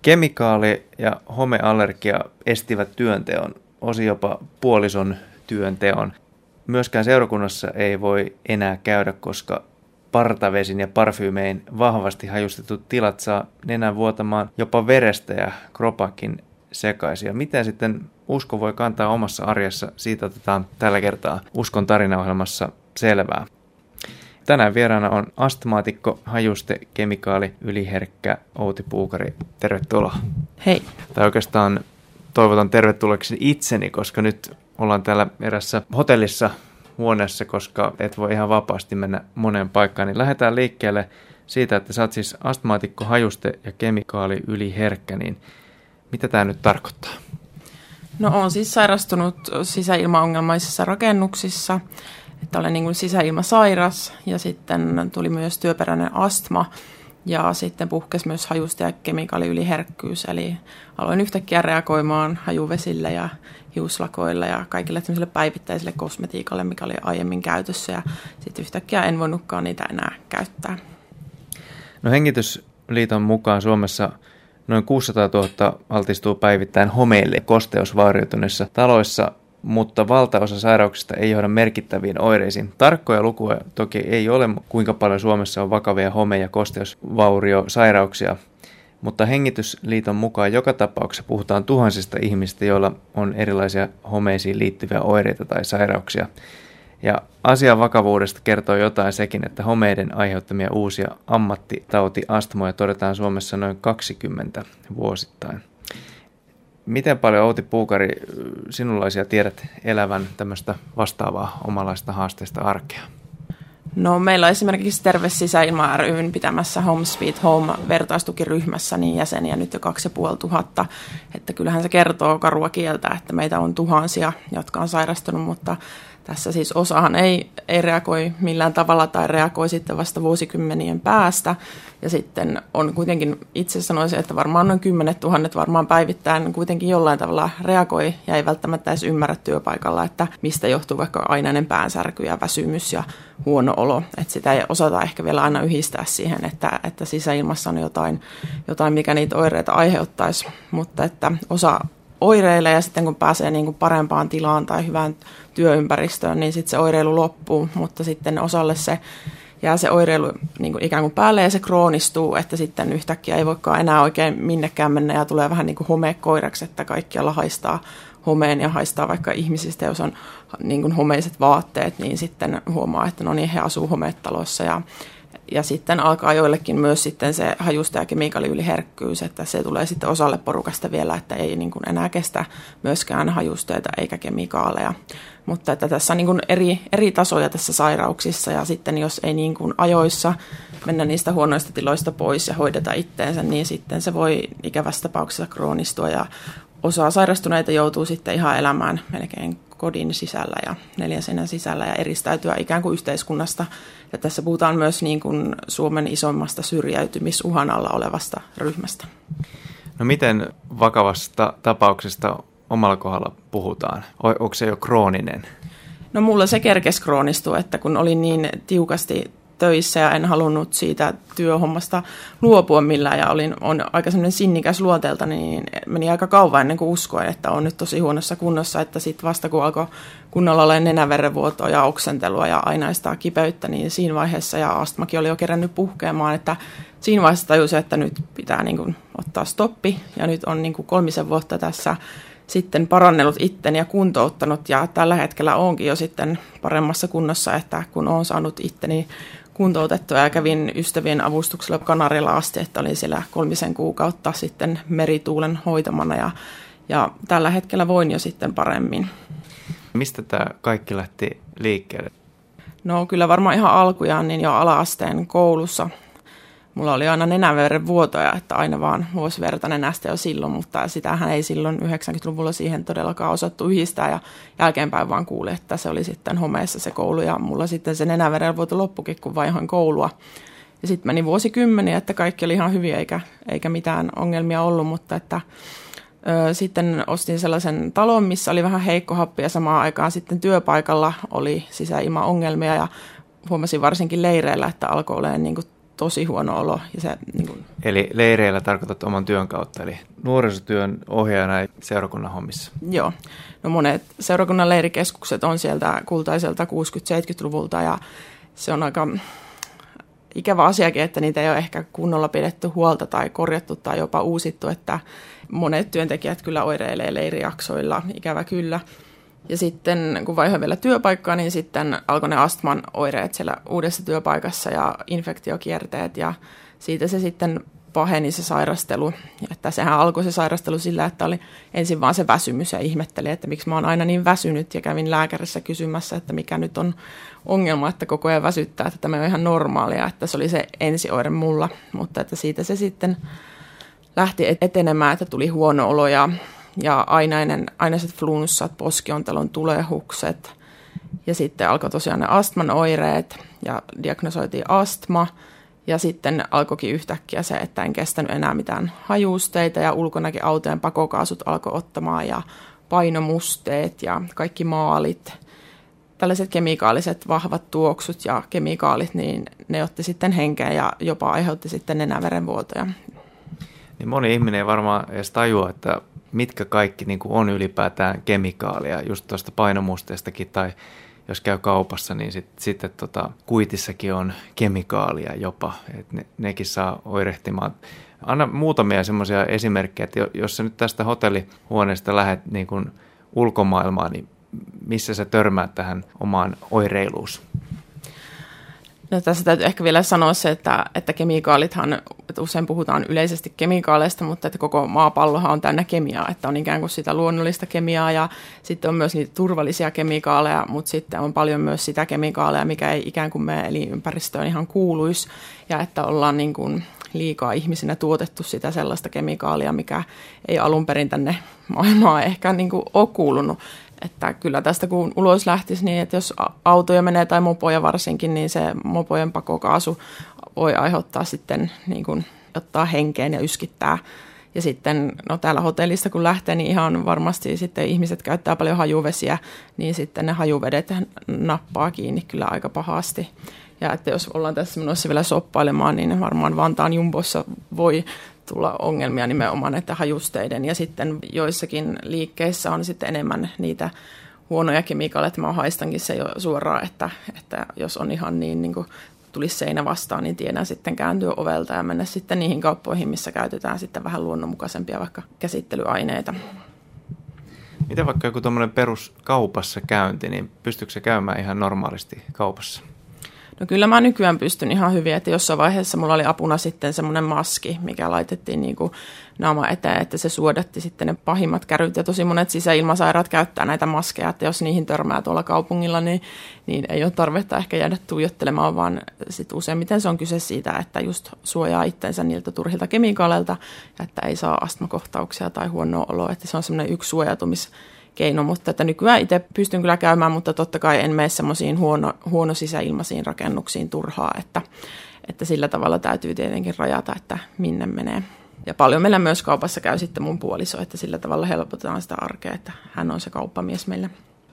Kemikaali- ja homeallergia estivät työnteon, osin jopa puolison työnteon. Myöskään seurakunnassa ei voi enää käydä, koska partavesin ja parfyymein vahvasti hajustetut tilat saa nenän vuotamaan jopa verestä ja kropankin sekaisin. Miten sitten usko voi kantaa omassa arjessa? Siitä otetaan tällä kertaa Uskon tarinaohjelmassa selvää. Tänään vieraana on astmaatikko, hajuste, kemikaali, yliherkkä Outi Puukari. Tervetuloa. Hei. Tai oikeastaan toivotan tervetulleeksi itseni, koska nyt ollaan täällä erässä hotellissa huoneessa, koska et voi ihan vapaasti mennä moneen paikkaan. Niin lähdetään liikkeelle siitä, että sä oot siis astmaatikko, hajuste ja kemikaali, yliherkkä. Niin mitä tämä nyt tarkoittaa? No olen siis sairastunut sisäilmaongelmaisissa rakennuksissa, että olen niin kuin sisäilmasairas ja sitten tuli myös työperäinen astma ja sitten puhkesi myös hajuste- ja kemikaaliyliherkkyys. Eli aloin yhtäkkiä reagoimaan hajuvesillä ja hiuslakoilla ja kaikille päivittäisille kosmetiikalle, mikä oli aiemmin käytössä ja sitten yhtäkkiä en voinutkaan niitä enää käyttää. No Hengitysliiton mukaan Suomessa noin 600 000 altistuu päivittäin homeille kosteusvaurioituneissa taloissa, mutta valtaosa sairauksista ei johda merkittäviin oireisiin. Tarkkoja lukuja toki ei ole, kuinka paljon Suomessa on vakavia home- ja kosteusvauriosairauksia, mutta Hengitysliiton mukaan joka tapauksessa puhutaan tuhansista ihmistä, joilla on erilaisia homeisiin liittyviä oireita tai sairauksia. Ja asian vakavuudesta kertoo jotain sekin, että homeiden aiheuttamia uusia ammattitautiastmoja todetaan Suomessa noin 20 vuosittain. Miten paljon, Outi Puukari, sinunlaisia tiedät elävän tämmöistä vastaavaa omalaista haasteista arkea? No meillä on esimerkiksi Terve Sisäilma ry:n pitämässä Home Sweet Home -vertaistukiryhmässä niin jäseniä nyt jo 2500. Että kyllähän se kertoo karua kieltä, että meitä on tuhansia, jotka on sairastunut, mutta tässä siis osahan ei reagoi millään tavalla tai reagoi sitten vasta vuosikymmenien päästä. Ja sitten on kuitenkin, itse sanoisin, että varmaan noin 10 000 varmaan päivittäin kuitenkin jollain tavalla reagoi ja ei välttämättä edes ymmärrä työpaikalla, että mistä johtuu vaikka ainainen päänsärky ja väsymys ja huono olo. Että sitä ei osata ehkä vielä aina yhdistää siihen, että sisäilmassa on jotain, mikä niitä oireita aiheuttaisi, mutta että osa oireilee ja sitten kun pääsee niin kuin parempaan tilaan tai hyvään työympäristöön, niin sitten se oireilu loppuu, mutta sitten osalle se jää se oireilu niin kuin ikään kuin päälle ja se kroonistuu, että sitten yhtäkkiä ei voikaan enää oikein minnekään mennä ja tulee vähän niin kuin homekoiraksi, että kaikkialla haistaa homeen ja haistaa vaikka ihmisistä, jos on niin kuin homeiset vaatteet, niin sitten huomaa, että no niin, he asuu hometaloissa ja sitten alkaa joillekin myös sitten se hajuste- ja kemikaaliyliherkkyys, että se tulee sitten osalle porukasta vielä, että ei niin kuin enää kestä myöskään hajusteita eikä kemikaaleja. Mutta että tässä on niin kuin eri tasoja tässä sairauksissa ja sitten jos ei niin kuin ajoissa mennä niistä huonoista tiloista pois ja hoideta itteensä, niin sitten se voi ikävässä tapauksessa kroonistua ja osa sairastuneita joutuu sitten ihan elämään melkein kodin sisällä ja 4 seinän sisällä ja eristäytyä ikään kuin yhteiskunnasta. Ja tässä puhutaan myös niin kuin Suomen isommasta syrjäytymisuhan alla olevasta ryhmästä. No miten vakavasta tapauksesta omalla kohdalla puhutaan? Onko se jo krooninen? No mulla se kerkesi kroonistua, että kun olin niin tiukasti töissä ja en halunnut siitä työhommasta luopua millään ja on aika semmoinen sinnikäs luonteelta, niin meni aika kauan ennen kuin uskoin, että on nyt tosi huonossa kunnossa, että sitten vasta kun alkoi kunnolla olla nenäverenvuotoa ja oksentelua ja ainaista kipeyttä, niin siinä vaiheessa ja astmakin oli jo kerännyt puhkeamaan, että siinä vaiheessa tajusin, että nyt pitää niin kuin ottaa stoppi ja nyt on niin kuin 3 vuotta tässä sitten parannellut itteni ja kuntouttanut ja tällä hetkellä onkin jo sitten paremmassa kunnossa, että kun olen saanut itteni kuntoutettua ja kävin ystävien avustuksella Kanarilla asti, että olin siellä 3 kuukautta sitten merituulen hoitamana ja tällä hetkellä voin jo sitten paremmin. Mistä tämä kaikki lähti liikkeelle? No kyllä varmaan ihan alkujaan niin jo ala-asteen koulussa. Mulla oli aina nenäverenvuotoja, että aina vaan vuosi verta nenästä jo silloin, mutta sitähän ei silloin 90-luvulla siihen todellakaan osattu yhdistää ja jälkeenpäin vaan kuuli, että se oli sitten homeessa se koulu ja mulla sitten se nenäverenvuoto loppukin, kun vaihoin koulua. Ja sitten meni vuosikymmeniä, että kaikki oli ihan hyviä eikä mitään ongelmia ollut, mutta että sitten ostin sellaisen talon, missä oli vähän heikko happi ja samaan aikaan sitten työpaikalla oli sisäilmaongelmia ja huomasin varsinkin leireillä, että alkoi olemaan niin kuin tosi huono olo. Ja se, niin kuin... Eli leireillä tarkoitat oman työn kautta, eli nuorisotyön ohjaajana seurakunnan hommissa. Joo. No monet seurakunnan leirikeskukset on sieltä kultaiselta 60-70-luvulta ja se on aika ikävä asiakin, että niitä ei ole ehkä kunnolla pidetty huolta tai korjattu tai jopa uusittu, että monet työntekijät kyllä oireilee leirijaksoilla, ikävä kyllä. Ja sitten kun vaihoin vielä työpaikkaa, niin sitten alkoi ne astman oireet siellä uudessa työpaikassa ja infektiokierteet ja siitä se sitten paheni se sairastelu. Että sehän alkoi se sairastelu sillä, että oli ensin vaan se väsymys ja ihmetteli, että miksi mä oon aina niin väsynyt ja kävin lääkärissä kysymässä, että mikä nyt on ongelma, että koko ajan väsyttää, että tämä on ihan normaalia, että se oli se ensioire mulla, mutta että siitä se sitten lähti etenemään, että tuli huono olo ja ainaiset flunssat, poskiontelon tulehukset ja sitten alkoi tosiaan ne astman oireet ja diagnosoitiin astma ja sitten alkoikin yhtäkkiä se, että en kestänyt enää mitään hajusteita ja ulkonakin autojen pakokaasut alkoi ottamaan ja painomusteet ja kaikki maalit. Tällaiset kemikaaliset vahvat tuoksut ja kemikaalit, niin ne otti sitten henkeä ja jopa aiheutti sitten nenäverenvuotoja. Niin moni ihminen ei varmaan edes tajua, että mitkä kaikki niin kuin on ylipäätään kemikaalia, just tuosta painomusteestakin, tai jos käy kaupassa, niin sitten kuitissakin on kemikaalia jopa, että nekin saa oirehtimaan. Anna muutamia semmoisia esimerkkejä, että jos sä nyt tästä hotellihuoneesta lähdet niin kuin ulkomaailmaan, niin missä sä törmäät tähän omaan oireiluus? No, tässä täytyy ehkä vielä sanoa se, että kemikaalithan, että usein puhutaan yleisesti kemikaaleista, mutta että koko maapallohan on täynnä kemiaa, että on ikään kuin sitä luonnollista kemiaa ja sitten on myös niitä turvallisia kemikaaleja, mutta sitten on paljon myös sitä kemikaaleja, mikä ei ikään kuin meidän elinympäristöön ihan kuuluisi ja että ollaan niin kuin liikaa ihmisinä tuotettu sitä sellaista kemikaalia, mikä ei alun perin tänne maailmaan ehkä niin kuin ole kuulunut. Että kyllä tästä kun ulos lähtisi niin, että jos autoja menee tai mopoja varsinkin, niin se mopojen pakokaasu voi aiheuttaa sitten niin kuin ottaa henkeen ja yskittää. Ja sitten no täällä hotellissa kun lähtee, niin ihan varmasti sitten ihmiset käyttää paljon hajuvesiä, niin sitten ne hajuvedet nappaa kiinni kyllä aika pahasti. Ja että jos ollaan tässä menossa vielä soppailemaan, niin varmaan Vantaan Jumbossa voi tulla ongelmia nimenomaan näiden hajusteiden. Ja sitten joissakin liikkeissä on sitten enemmän niitä huonoja kemikaaleja. Mä haistankin se jo suoraan, että jos on ihan niin kuin tulisi seinä vastaan, niin tiedän sitten kääntyä ovelta ja mennä sitten niihin kauppoihin, missä käytetään sitten vähän luonnonmukaisempia vaikka käsittelyaineita. Miten vaikka joku tuommoinen peruskaupassa käynti, niin pystyykö se käymään ihan normaalisti kaupassa? No kyllä mä nykyään pystyn ihan hyvin, että jossain vaiheessa mulla oli apuna sitten semmoinen maski, mikä laitettiin niin kuin naama eteen, että se suodatti sitten ne pahimmat käryt. Ja tosi monet sisäilmasairaat käyttää näitä maskeja, että jos niihin törmää tuolla kaupungilla, niin ei ole tarvetta ehkä jäädä tuijottelemaan, vaan sitten useimmiten se on kyse siitä, että just suojaa itsensä niiltä turhilta kemikaaleilta, ja että ei saa astmakohtauksia tai huonoa oloa, että se on semmoinen yksi suojautumiskeino, mutta että nykyään itse pystyn kyllä käymään, mutta totta kai en mene semmoisiin huono sisäilmaisiin rakennuksiin turhaa, että sillä tavalla täytyy tietenkin rajata, että minne menee. Ja paljon meillä myös kaupassa käy sitten mun puoliso, että sillä tavalla helpotetaan sitä arkea, että hän on se kauppamies meillä.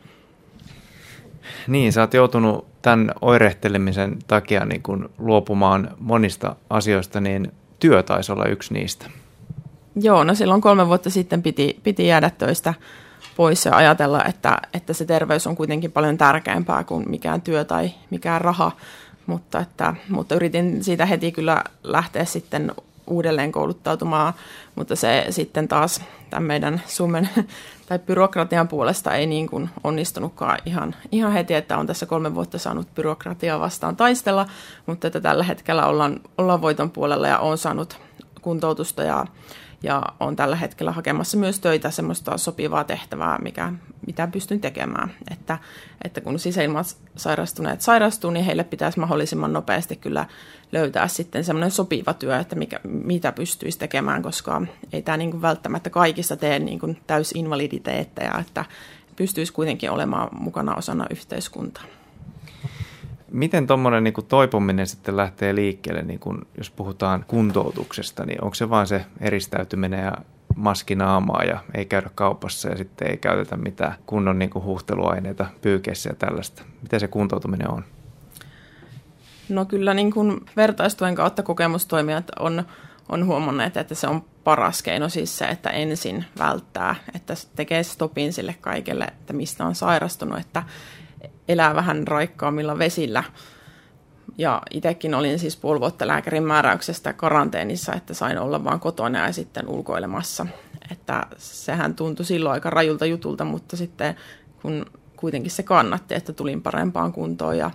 Niin, sä oot joutunut tämän oirehtelemisen takia niin kun luopumaan monista asioista, niin työ taisi olla yksi niistä. Joo, no silloin 3 vuotta sitten piti jäädä töistä pois ja ajatella, että se terveys on kuitenkin paljon tärkeämpää kuin mikään työ tai mikään raha, mutta yritin siitä heti kyllä lähteä sitten uudelleen kouluttautumaan, mutta se sitten taas tämän meidän Suomen tai byrokratian puolesta ei niin kuin onnistunutkaan ihan heti, että on tässä 3 vuotta saanut byrokratiaa vastaan taistella, mutta että tällä hetkellä ollaan voiton puolella ja olen saanut kuntoutusta ja olen tällä hetkellä hakemassa myös töitä, semmoista sopivaa tehtävää, mitä pystyn tekemään. Että kun sisäilmasairastuneet sairastuu, niin heille pitäisi mahdollisimman nopeasti kyllä löytää sitten semmoinen sopiva työ, että mitä pystyisi tekemään, koska ei tämä niin kuin välttämättä kaikista tee niin kuin täysinvaliditeetteja, että pystyisi kuitenkin olemaan mukana osana yhteiskuntaa. Miten tuommoinen niin kuin toipuminen sitten lähtee liikkeelle, niin kuin jos puhutaan kuntoutuksesta, niin onko se vaan se eristäytyminen ja maskinaamaa ja ei käydä kaupassa ja sitten ei käytetä mitään kunnon niin kuin huuhteluaineita pyykeissä ja tällaista? Miten se kuntoutuminen on? No kyllä niin kuin vertaistuen kautta kokemustoimijat on huomanneet, että se on paras keino siis se, että ensin välttää, että tekee stopin sille kaikelle, että mistä on sairastunut, että elää vähän raikkaammilla vesillä. Ja itsekin olin siis puoli vuotta lääkärin määräyksestä karanteenissa, että sain olla vaan kotona ja sitten ulkoilemassa. Että sehän tuntui silloin aika rajulta jutulta, mutta sitten kun kuitenkin se kannatti, että tulin parempaan kuntoon. Ja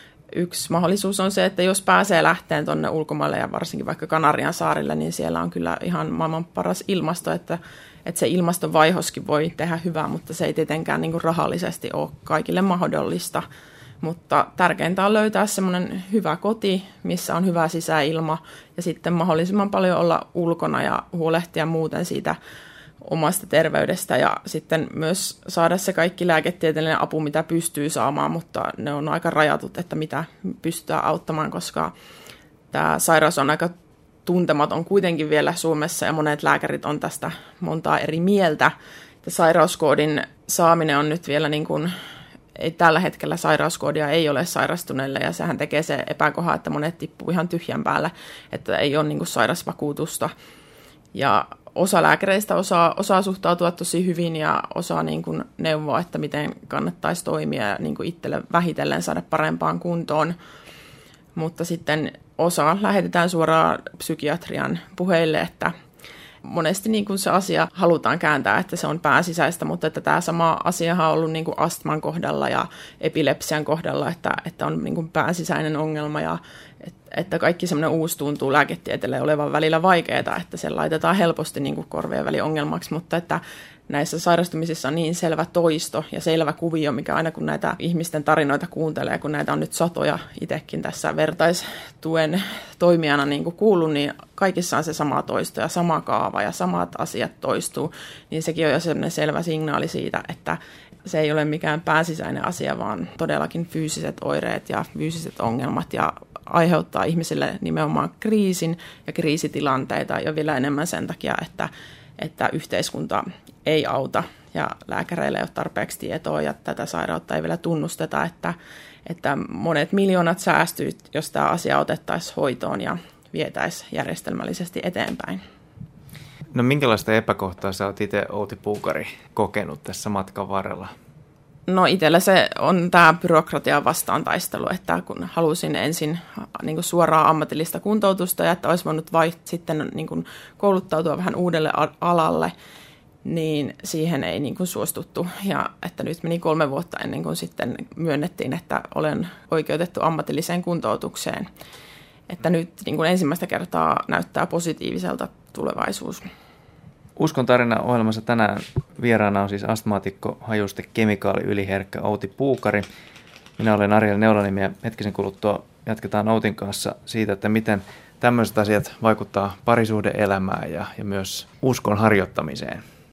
yksi mahdollisuus on se, että jos pääsee lähteen tuonne ulkomaille ja varsinkin vaikka Kanarian saarille, niin siellä on kyllä ihan maailman paras ilmasto, että se ilmastovaihoskin voi tehdä hyvää, mutta se ei tietenkään niin kuin rahallisesti ole kaikille mahdollista. Mutta tärkeintä on löytää semmoinen hyvä koti, missä on hyvä sisäilma ja sitten mahdollisimman paljon olla ulkona ja huolehtia muuten siitä omasta terveydestä ja sitten myös saada se kaikki lääketieteellinen apu, mitä pystyy saamaan, mutta ne on aika rajatut, että mitä pystytään auttamaan, koska tämä sairaus on aika tuntematon kuitenkin vielä Suomessa ja monet lääkärit on tästä montaa eri mieltä. Sairauskoodin saaminen on nyt vielä niin kuin ei tällä hetkellä sairauskoodia ei ole sairastuneille ja sehän tekee se epäkohta, että monet tippuu ihan tyhjän päälle, että ei ole niin kuin sairausvakuutusta. Ja osa lääkäreistä osaa suhtautua tosi hyvin ja osaa niin kuin neuvoa, että miten kannattaisi toimia ja niin kuin itselle vähitellen saada parempaan kuntoon. Mutta sitten osa lähetetään suoraan psykiatrian puheille, että monesti niin kuin se asia halutaan kääntää, että se on pääsisäistä, mutta että tämä sama asiahan on ollut niin kuin astman kohdalla ja epilepsian kohdalla, että on niin kuin pääsisäinen ongelma ja että kaikki semmoinen uusi tuntuu lääketieteelle olevan välillä vaikeaa, että se laitetaan helposti niin kuin korvien väliongelmaksi, mutta että näissä sairastumisissa on niin selvä toisto ja selvä kuvio, mikä aina kun näitä ihmisten tarinoita kuuntelee, kun näitä on nyt satoja itsekin tässä vertaistuen toimijana niin kuin kuullut, niin kaikissa on se sama toisto ja sama kaava ja samat asiat toistuu, niin sekin on jo sellainen selvä signaali siitä, että se ei ole mikään pääsisäinen asia, vaan todellakin fyysiset oireet ja fyysiset ongelmat ja aiheuttaa ihmisille nimenomaan kriisin ja kriisitilanteita ja vielä enemmän sen takia, että yhteiskunta ei auta ja lääkäreillä ei ole tarpeeksi tietoa ja tätä sairautta ei vielä tunnusteta, että monet miljoonat säästyy, jos tämä asia otettaisiin hoitoon ja vietäisiin järjestelmällisesti eteenpäin. No minkälaista epäkohtaa sä oot itse, Outi Puukari, kokenut tässä matkan varrella? No itsellä se on tämä byrokratian vastaan taistelu, että kun halusin ensin niin kuin suoraa ammatillista kuntoutusta ja että olisi voinut sitten niin kuin kouluttautua vähän uudelle alalle, niin siihen ei niin kuin suostuttu. Ja että nyt meni 3 vuotta ennen kuin sitten myönnettiin, että olen oikeutettu ammatilliseen kuntoutukseen. Että nyt niin kuin ensimmäistä kertaa näyttää positiiviselta tulevaisuus. Uskon tarina ohjelmassa tänään vieraana on siis astmaatikko, hajuste, kemikaali, yliherkkä Outi Puukari. Minä olen Ariel Neulanimi ja hetkisen kuluttua jatketaan Outin kanssa siitä, että miten tämmöiset asiat vaikuttaa parisuhde-elämään ja myös uskon harjoittamiseen.